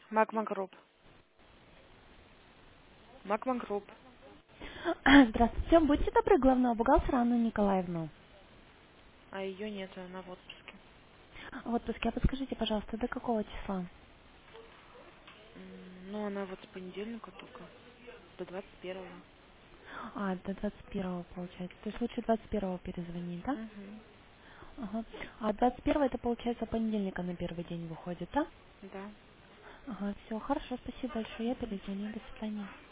Магма Групп. Магма Групп. Здравствуйте. Будьте добры, главного бухгалтера Анну Николаевну. А ее нет, она в отпуске. В отпуске. А подскажите, пожалуйста, до какого числа? Ну, она вот с понедельника только. До 21-го. До 21 получается. То есть лучше 21 перезвонить, да? Угу. Ага. А 21 это получается понедельника на первый день выходит, да? Да. Ага, все, хорошо, спасибо большое. Я Угу. перезвоню. До свидания.